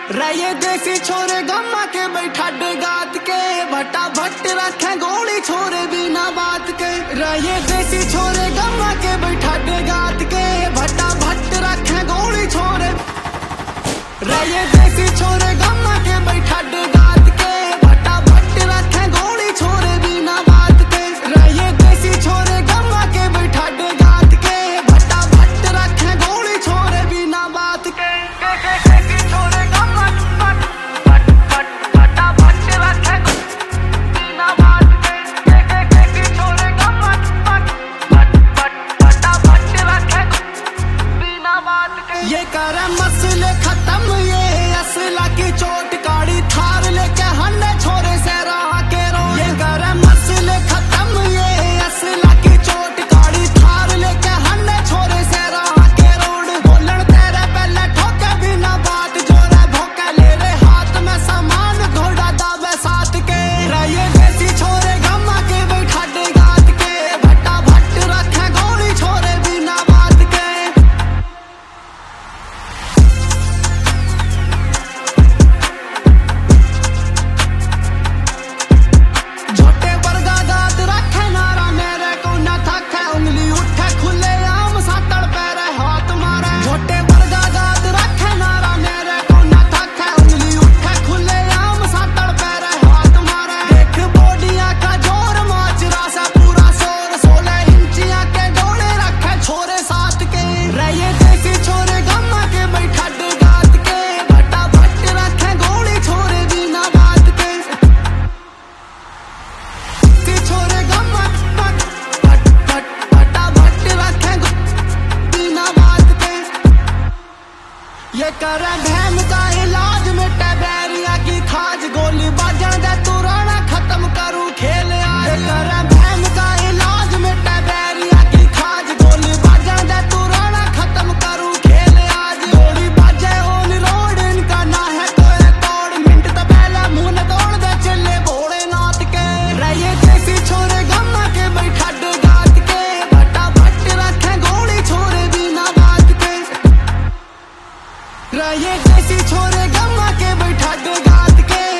रहे देसी छोरे गम्मा के बैठा गात के भट्टा भट्ट रखे गोली छोरे बिना बात के। रहे देसी छोरे गम्मा के बैठा गात के भट्टा भट्ट रखे गोली छोरे। रहे देसी छोरे गम्मा के बैठा गात के भट्टा भट्ट रखे गोली छोरे बिना बात के। रहे देसी छोरे गम्मा के बैठा गात के भट्टा भट्ट रखे गोली छोरे बिना बात के। ये करे मसले खत्म ये असला की चोट काड़ी थार लेके हन्ने छोरे से रहा के रो। ये करे मसले खत्म ये असला की चोट काड़ी थार लेके हन्ने छोरे से रहा के रोड। बोलन तेरे पहले ठोके बिना बात जोरे भोके ले रे हाथ में सामान घोड़ा दावे साथ के। रहे देसी छोरे गम्मा के बैठा गात के भट्टा भट्ट रखे गोली छोरे बिना बात के। ये करे बहन का इलाज मिटे बैरिया की खाज गोली बाजन दे तुराना खत्म करूं खेल आज। ये करे बहन का इलाज मिटे बैरिया की खाज गोली बाजन दे तुराना खत्म करूं खेल आज। गोली बाजे ऑन रोड इनका ना है कोई तोड़ मिनट तो पहले मुंह न तोड़ दे चले भोलेनाथ के। रहे देसी छोरे गम्मा के बैठा गात के भट्टा भट्ट रखे गोली छोरे बिना बात के। रहे देसी छोरे गम्मा के बैठा गात के